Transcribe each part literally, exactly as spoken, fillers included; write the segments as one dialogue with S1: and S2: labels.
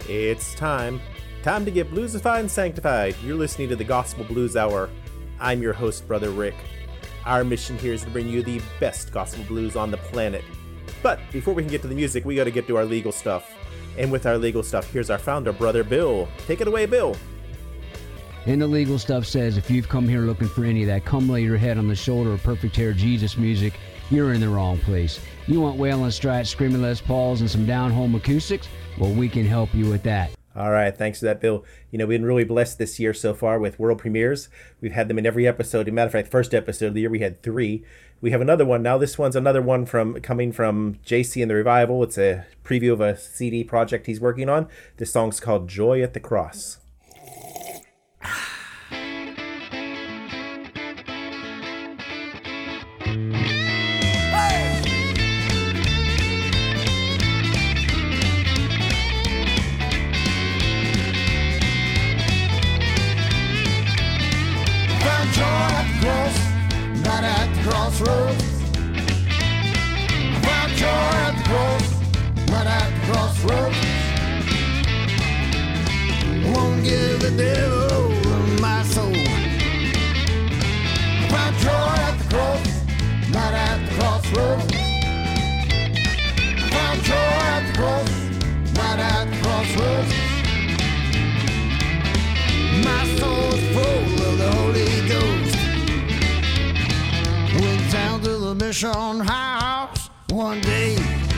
S1: It's time. Time to get bluesified and sanctified. You're listening to the Gospel Blues Hour. I'm your host, Brother Rick. Our mission here is to bring you the best gospel blues on the planet. But before we can get to the music, we got to get to our legal stuff. And with our legal stuff, here's our founder, Brother Bill. Take it away, Bill.
S2: And the legal stuff says if you've come here looking for any of that come lay your head on the shoulder of perfect hair Jesus music, you're in the wrong place. You want wailing strats, screaming Les Pauls, and some down-home acoustics? Well, we can help you with that.
S1: All right, thanks for that, Bill. You know, we've been really blessed this year so far with world premieres. We've had them in every episode. As a matter of fact, first episode of the year, we had three. We have another one now. This one's another one from coming from J C and the Revival. It's a preview of a C D project he's working on. This song's called Joy at the Cross.
S3: Crossroads. I found joy at the cross, right at the crossroads. I won't give the devil my soul. I found joy at the cross, right at the crossroads. I found joy at the cross, right at the crossroads. My soul is full of the Holy Ghost. Went down to the mission house one day.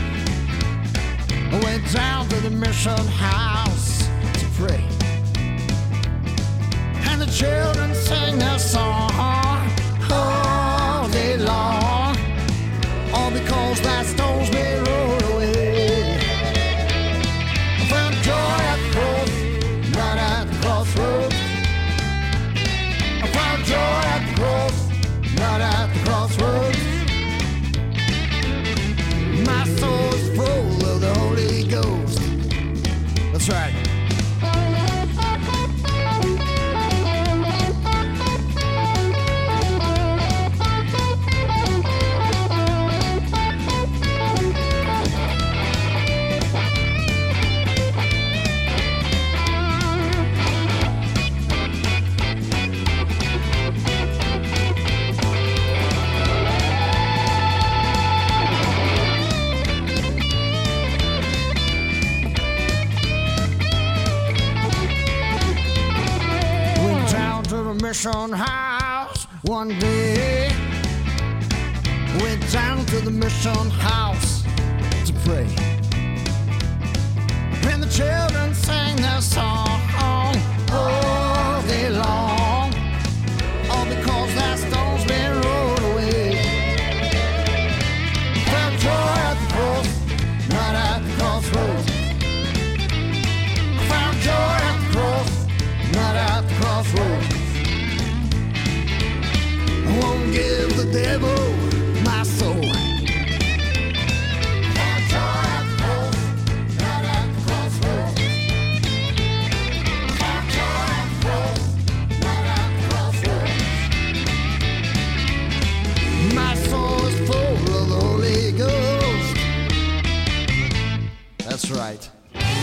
S3: I went down to the mission house to pray. And the children sang their song all day long. All because that stone's been rolled away. I found joy at the cross, right at the crossroads. I found joy at the cross, right at the crossroads. My soul is full of the Holy Ghost. That's right. Mission house one day. Went down to the mission house to pray. And the children sang their song all day long. All because that stone's been rolled away. Found joy at the cross, right at the crossroads. Found joy at the cross, right at the crossroads. I won't give the devil my soul. Found joy at the cross, right at the crossroads. Found joy at the cross, right at the crossroads. My soul is full of the Holy Ghost. That's right.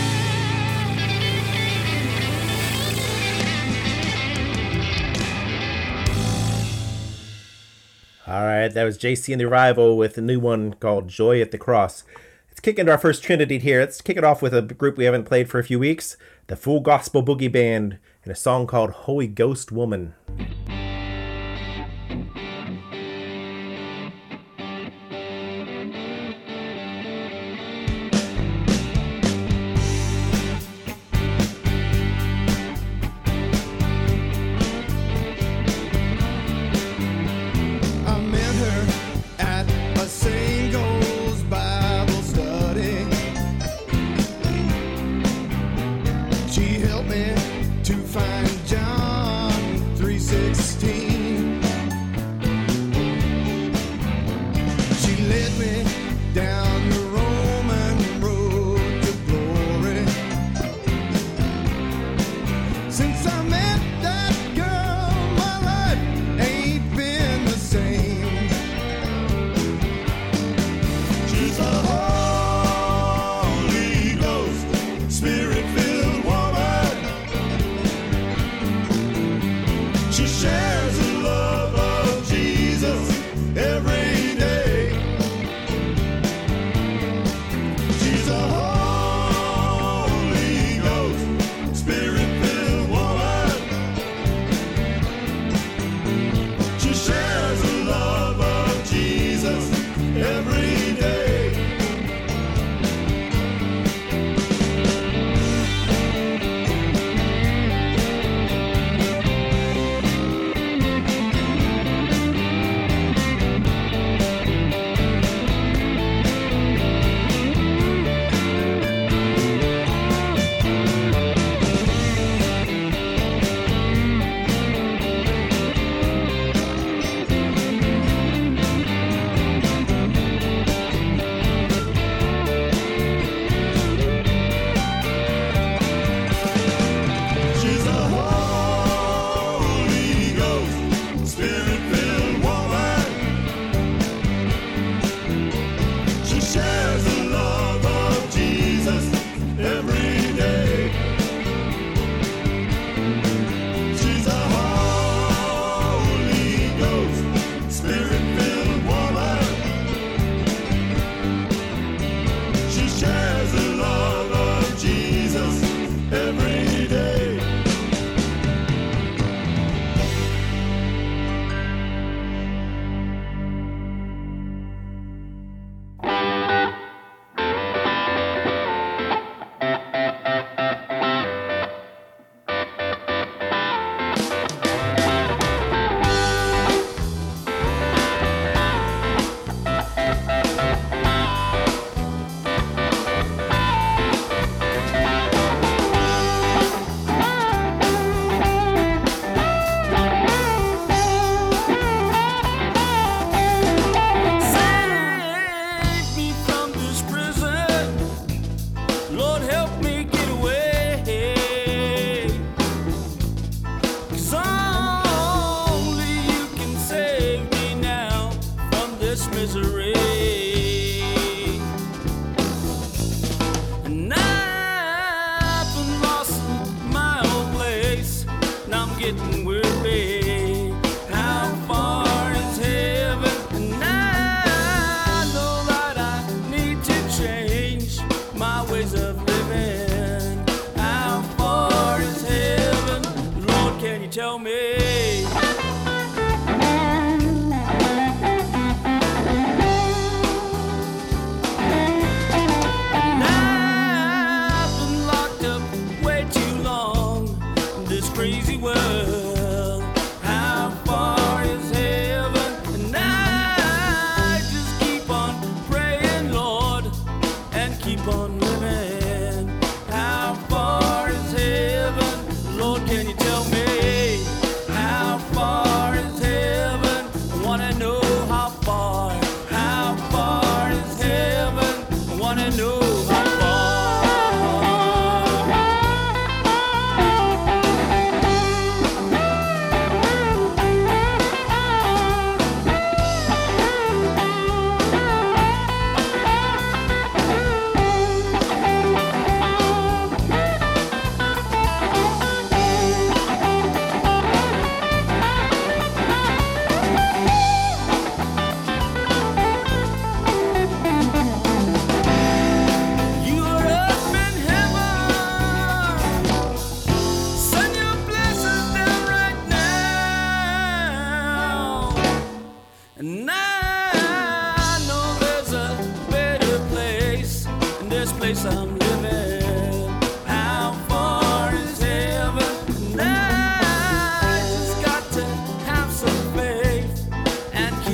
S1: All right, that was J C and the Revival with a new one called Joy at the Cross. Let's kick into our first Trinity here. Let's kick it off with a group we haven't played for a few weeks, the Full Gospel Boogie Band, and a song called Holy Ghost Woman.
S3: She helped me to find John three six.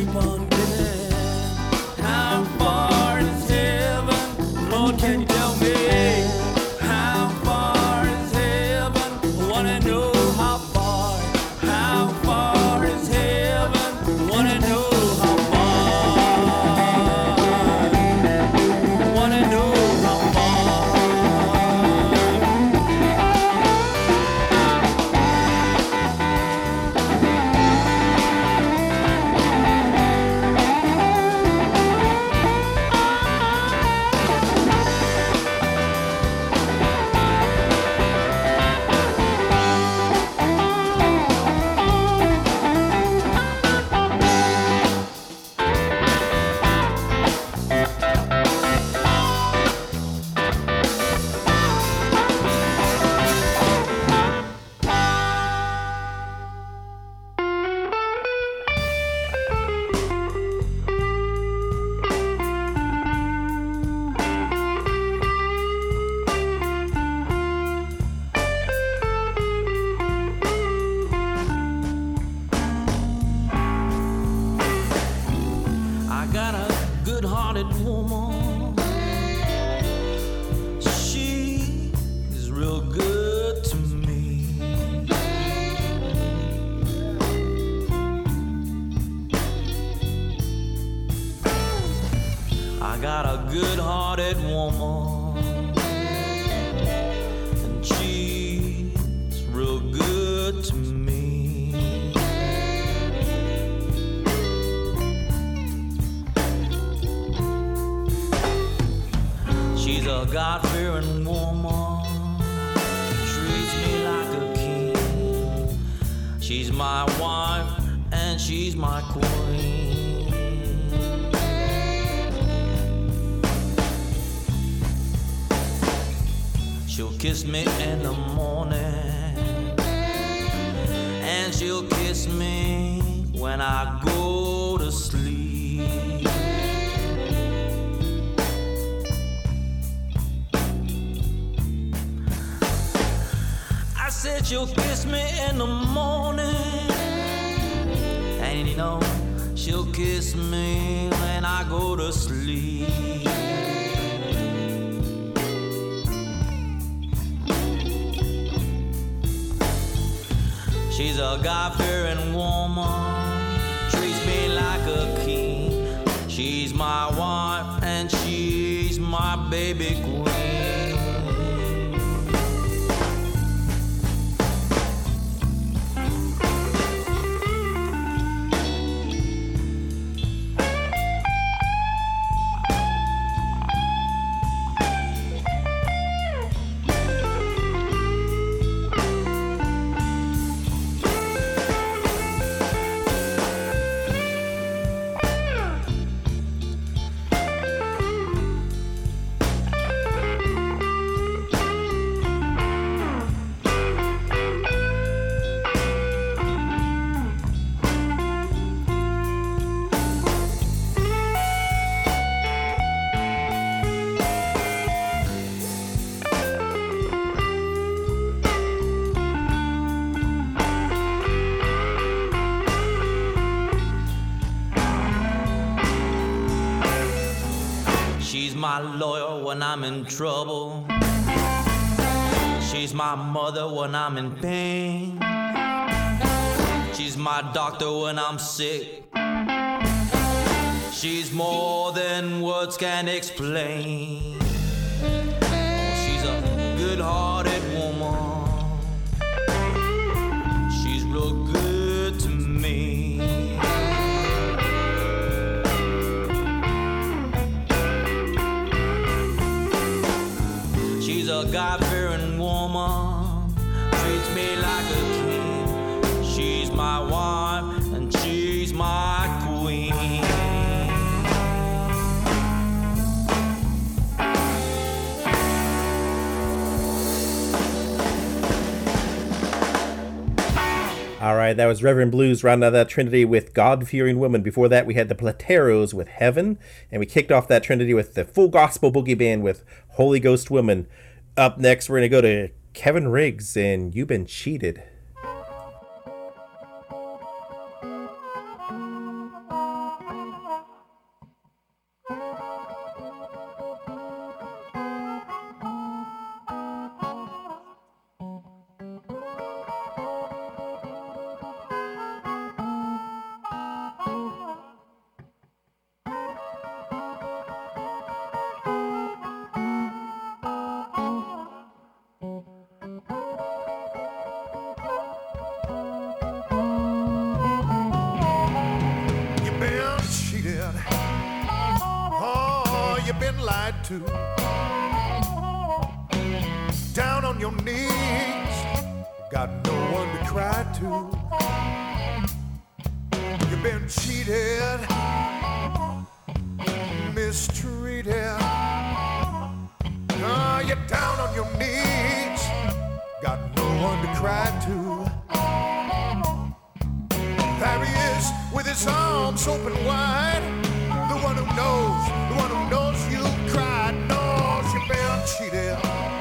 S4: keep on giving. How far is heaven? Lord, can you tell me? How far is heaven? I wanna know how far. How far is heaven? I wanna know how far. I wanna know how far. I got a good-hearted woman. She's real good to me. I got a good-hearted woman, and she's real good to me. She's a God-fearing woman, treats me like a king. She's my wife and she's my queen. She'll kiss me in the morning, and she'll kiss me when I go to sleep. I said she'll kiss me in the morning, and you know she'll kiss me when I go to sleep. She's a God-fearing woman, treats me like a king. She's my wife and she's my baby queen. She's my lawyer when I'm in trouble. She's my mother when I'm in pain. She's my doctor when I'm sick. She's more than words can explain. She's a good-hearted woman. She's real good to me. She's a God-fearing woman, treats me like a king. She's my wife and she's my queen.
S1: All right, that was Reverend Blues rounding out that trinity with God-fearing woman. Before that, we had the Plateros with Heaven, and we kicked off that trinity with the Full Gospel Boogie Band with Holy Ghost Woman. Up next, we're going to go to Kevin Riggs and You've Been Cheated.
S3: cheated. Oh, you've been lied to. Down on your knees, got no one to cry to. You've been cheated, mistreated. Oh, you're down on your knees, got no one to cry to. There he is with his arms open wide. The one who knows, the one who knows you cried, knows you've been cheated.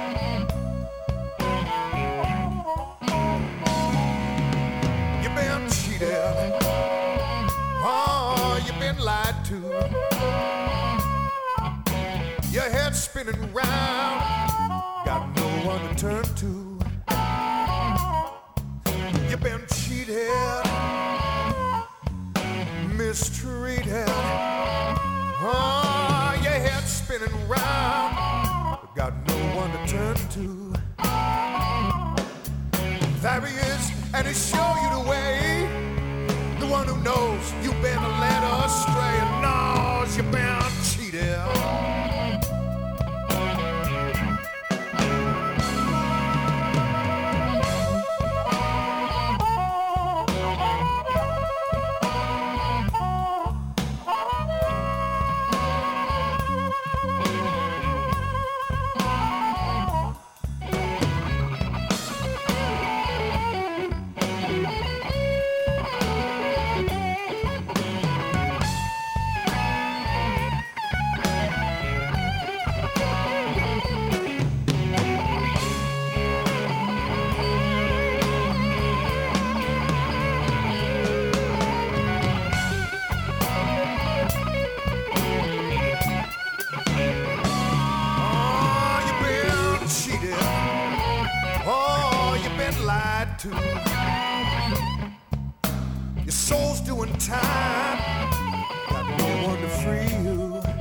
S3: You've been cheated. Oh, you've been lied to. Your head's spinning round, got no one to turn to. You've been cheated, mistreated. Oh, your head's spinning round, got no one to turn to. There he is, and he'll show you the way. The one who knows you've been led astray and knows you've been cheated. To. Your soul's doing time, got no one to free you.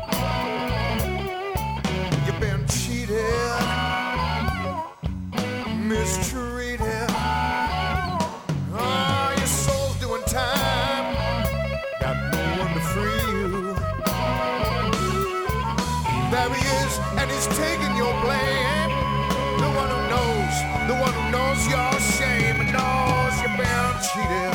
S3: You've been cheated, mistreated. Oh, your soul's doing time, got no one to free you. There he is, and he's taking your blame. The one who knows, the one who knows your shame and knows you've been cheated.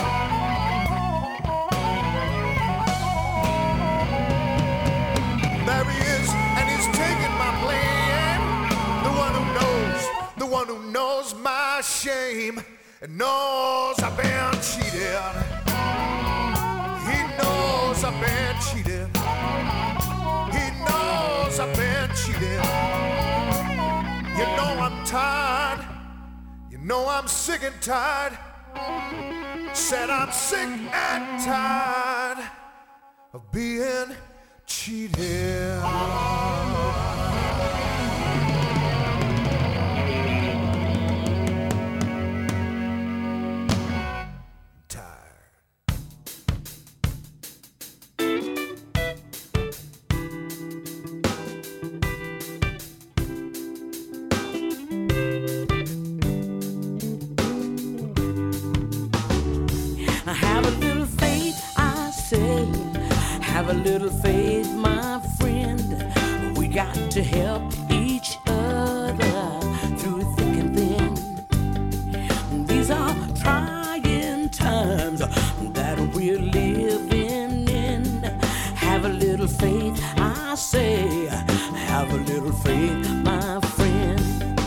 S3: There he is, and he's taking my blame. The one who knows, the one who knows my shame and knows I've been cheated. He knows I've been cheated. He knows I've been cheated. You know I'm tired, you know I'm sick and tired. Said I'm sick and tired of being cheated.
S4: Have a little faith, my friend. We got to help each other through thick and thin. These are trying times that we're living in. Have a little faith, I say. Have a little faith, my friend.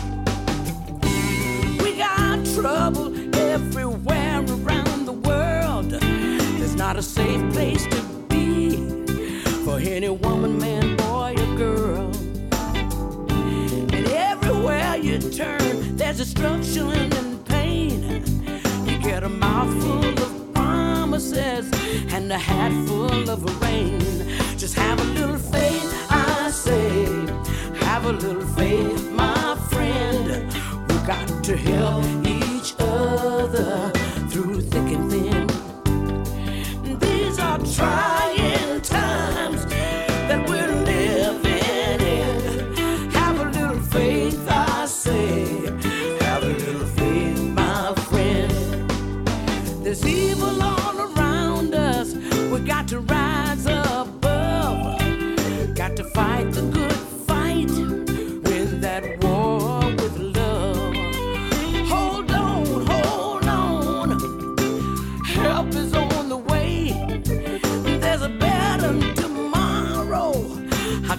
S4: We got trouble everywhere around the world. There's not a safe place to for any woman, man, boy, or girl. And everywhere you turn, there's destruction and pain. You get a mouthful of promises and a hat full of rain. Just have a little faith, I say. Have a little faith, my friend. We got to help each other through thick and thin. These are trying times that we're living in. Have a little faith, I say. Have a little faith, my friend. There's evil all around us. We got to rise up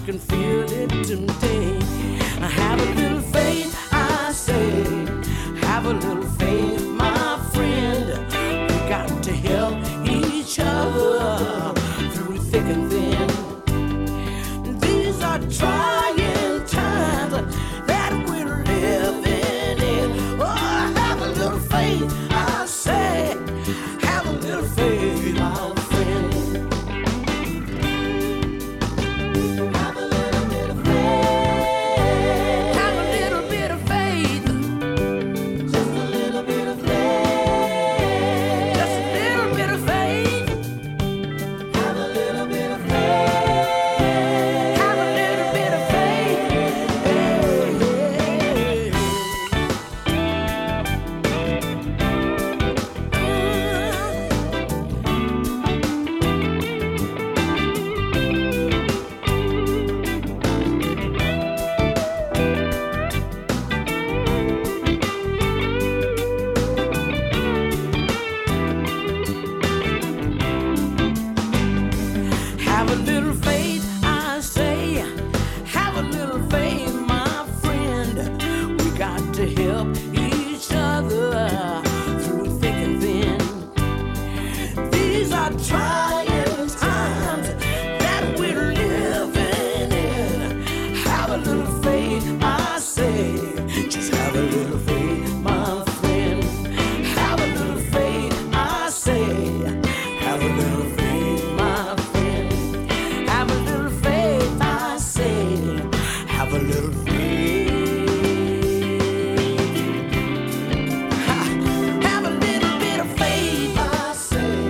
S4: can feel it today. Have a little faith, I say. Have a little faith, my friend. We got to help each other through thick and thin. These are trying times that we're living in. Oh, have a little faith, I say. Have a little faith, my friend. Have a little bit of faith. Have a little bit of faith. Just a little bit of faith. Just a little bit of faith. Have a little bit of faith. Have a little bit of faith. Have a little faith, I say. Have a little faith, my friend. We got to help each other through thick and thin. These are trying times that we're living in. Have a little faith, I say. Just have a little faith, my friend. Have a little faith, I say. Have a little faith, my friend. Have a little faith, I say. Have a little faith. Ha. Have a little bit of faith, I say.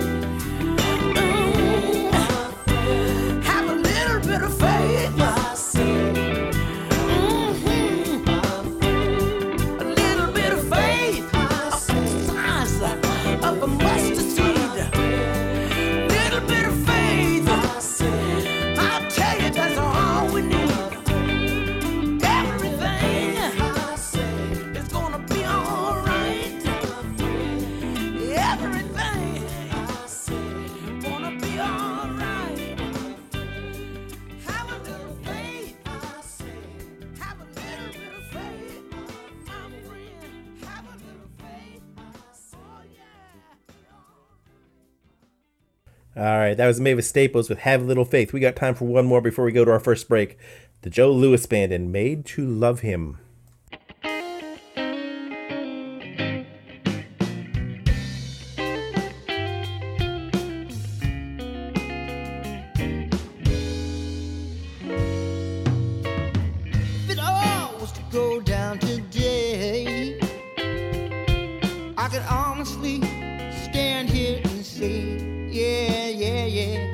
S4: Mm. Have a little bit of faith, I say. Mhm. A little bit of faith, a size of a mustard seed. Little bit of faith, I'll tell you that's all we need. Everything is gonna be all right. Everything gonna be all right. Have a little faith, have a little bit of faith, my friend. Have a little faith, oh yeah.
S1: All right, that was Mavis Staples with Have a Little Faith. We got time for one more before we go to our first break. The Joe Louis Band and Made to Love Him.
S3: If it all was to go down today, I could honestly stand here and say, yeah, yeah, yeah.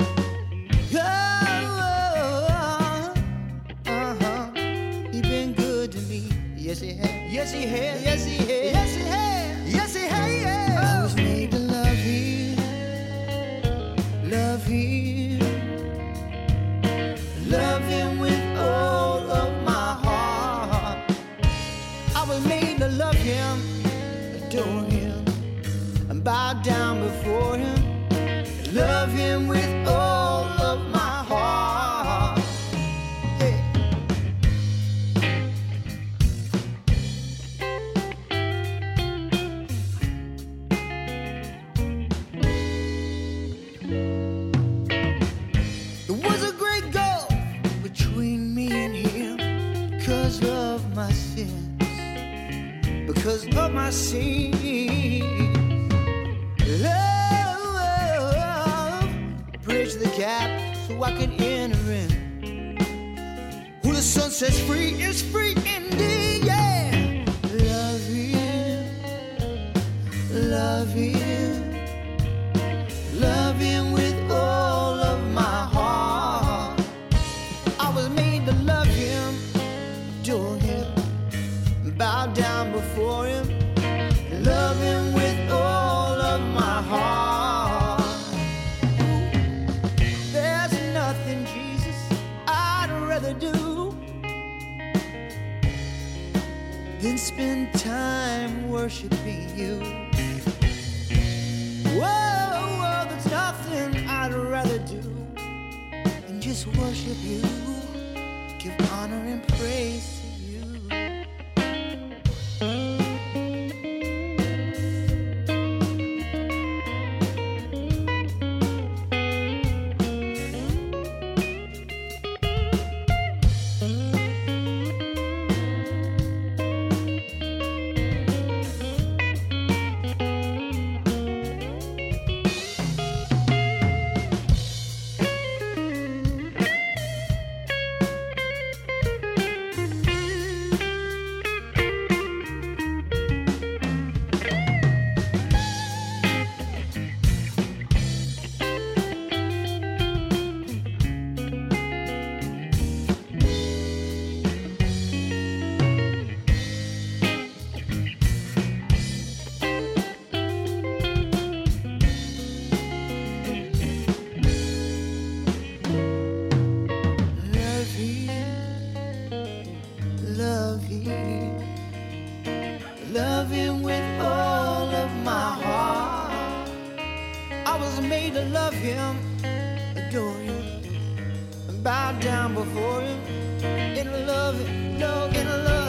S3: Oh, uh-huh. He been good to me. Yes, he has. Yes, he has. Yes, he has. Yes, he has. Yes, he has. I was made to love him. Love him. Love him with all of my heart. I was made to love him, adore him, and bow down before him. Love him with all of my heart. Hey. There was a great gulf between me and him because of my sins, because of my sins. Love bridge the gap so I can enter in. Who the sun sets free is free indeed, yeah. Love him, love him, love him with all of my heart. I was made to love him, adore him, bow down before him, love him with all of my heart. There's nothing, Jesus, I'd rather do than spend time worshiping you. Whoa, whoa, there's nothing I'd rather do than just worship you. give honor and praise to you. Love you, love him with all of my heart. I was made to love him, adore him, and bow down before him, and love him, no, and love